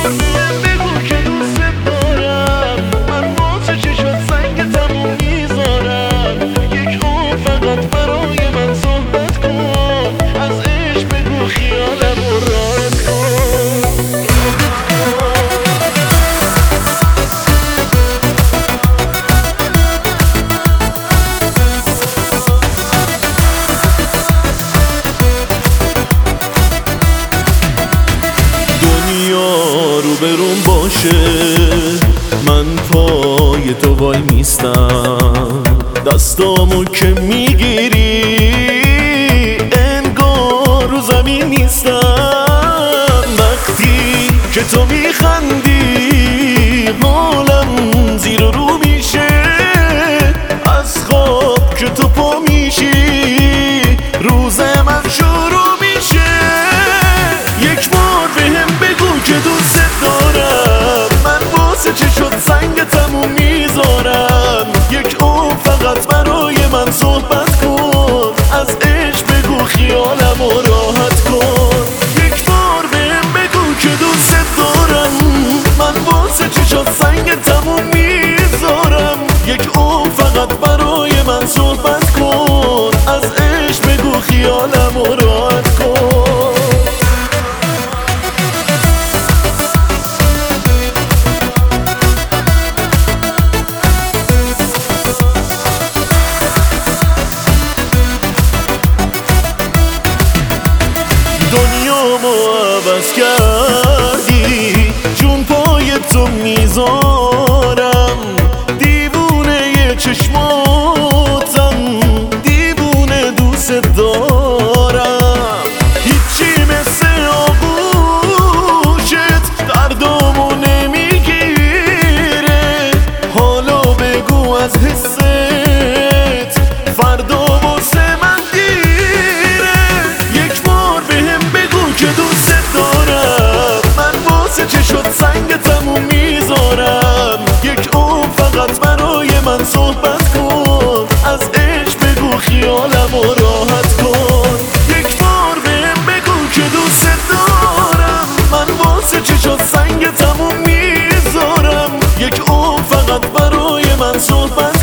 روبروم باشه من پای تو وای نیستم، دستامو که میگیری انگار رو زمین نیستم. وقتی که تو میخندی حالم زیر و رو میشه، از خواب که تو پا میشی روز من شروع میشه. یک بار بهم بگو که دوست دارم، من واسه چه شد سنگتمو میذارم. یک عمر فقط برای من صحبت کن، از عشق بگو خیالمو راحت کن. یک بار بهم بگو که دوست دارم، من واسه چه شد سنگتمو میذارم. یک عمر فقط برای من صحبت کن، از عشق بگو خیالمو راحت کن. دنیامو عوض کردی، جون پای تو میذارم. دیوونه چشماتم، دیوونه دوست دارم. هیچی مثل آغوشت دردامو نمیگیره. حالا بگو از حست فردا واسه من دیره. یک بار بهم بگو که دوست دارم، من واسه چه شد سنگتمو میذارم. یک عمر فقط برای من صحبت کن، از عشق بگو خیالمو راحت کن. یک بار بهم بگو که دوست دارم، من واسه چه شد سنگتمو میذارم. یک عمر فقط برای من صحبت